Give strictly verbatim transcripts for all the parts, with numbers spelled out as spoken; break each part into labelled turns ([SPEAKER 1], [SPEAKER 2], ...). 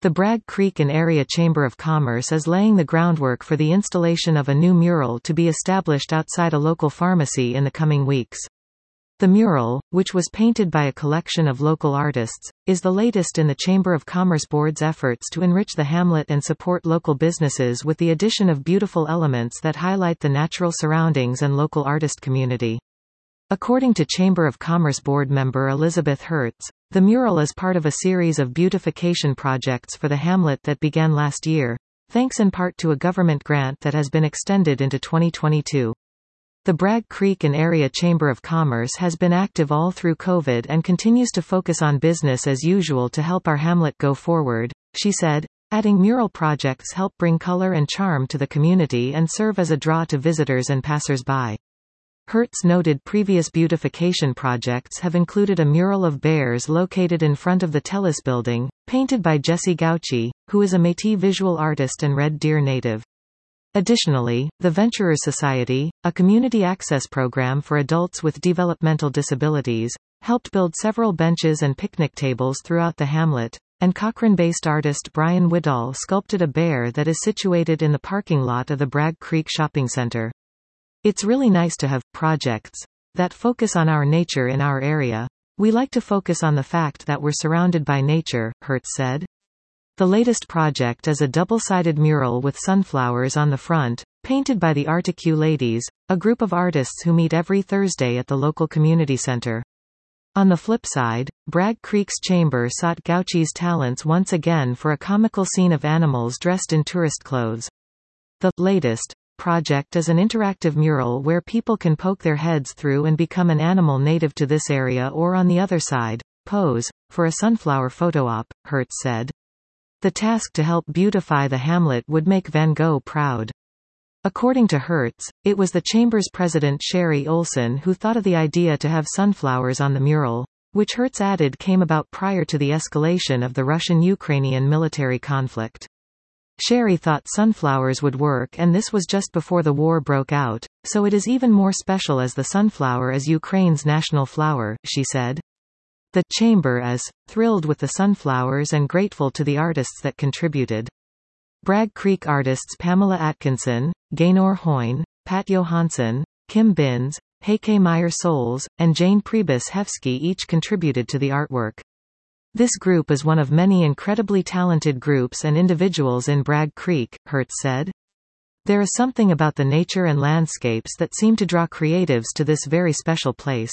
[SPEAKER 1] The Bragg Creek and Area Chamber of Commerce is laying the groundwork for the installation of a new mural to be established outside a local pharmacy in the coming weeks. The mural, which was painted by a collection of local artists, is the latest in the Chamber of Commerce Board's efforts to enrich the hamlet and support local businesses with the addition of beautiful elements that highlight the natural surroundings and local artist community. According to Chamber of Commerce Board member Elizabeth Hertz, the mural is part of a series of beautification projects for the hamlet that began last year, thanks in part to a government grant that has been extended into twenty twenty-two. The Bragg Creek and Area Chamber of Commerce has been active all through COVID and continues to focus on business as usual to help our hamlet go forward, she said, adding mural projects help bring color and charm to the community and serve as a draw to visitors and passers-by. Hertz noted previous beautification projects have included a mural of bears located in front of the Telus building, painted by Jesse Gauchi, who is a Métis visual artist and Red Deer native. Additionally, the Venturers Society, a community access program for adults with developmental disabilities, helped build several benches and picnic tables throughout the hamlet, and Cochrane-based artist Brian Whittall sculpted a bear that is situated in the parking lot of the Bragg Creek Shopping Center. It's really nice to have projects that focus on our nature in our area. We like to focus on the fact that we're surrounded by nature, Hertz said. The latest project is a double-sided mural with sunflowers on the front, painted by the Articue Ladies, a group of artists who meet every Thursday at the local community center. On the flip side, Bragg Creek's chamber sought Gauchi's talents once again for a comical scene of animals dressed in tourist clothes. The latest project is an interactive mural where people can poke their heads through and become an animal native to this area or on the other side, pose, for a sunflower photo op, Hertz said. The task to help beautify the hamlet would make Van Gogh proud. According to Hertz, it was the chamber's president Sherry Olson who thought of the idea to have sunflowers on the mural, which Hertz added came about prior to the escalation of the Russian-Ukrainian military conflict. Sherry thought sunflowers would work, and this was just before the war broke out, so it is even more special as the sunflower is Ukraine's national flower, she said. The chamber is thrilled with the sunflowers and grateful to the artists that contributed. Bragg Creek artists Pamela Atkinson, Gaynor Hoyne, Pat Johansson, Kim Binns, Heike Meyer-Souls, and Jane Priebus-Hefsky each contributed to the artwork. This group is one of many incredibly talented groups and individuals in Bragg Creek, Hertz said. There is something about the nature and landscapes that seem to draw creatives to this very special place.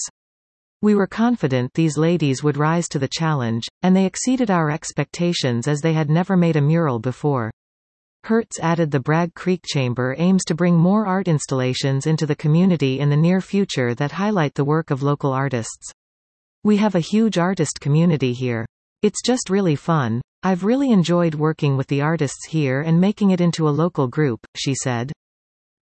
[SPEAKER 1] We were confident these ladies would rise to the challenge, and they exceeded our expectations as they had never made a mural before. Hertz added the Bragg Creek Chamber aims to bring more art installations into the community in the near future that highlight the work of local artists. We have a huge artist community here. It's just really fun. I've really enjoyed working with the artists here and making it into a local group, she said.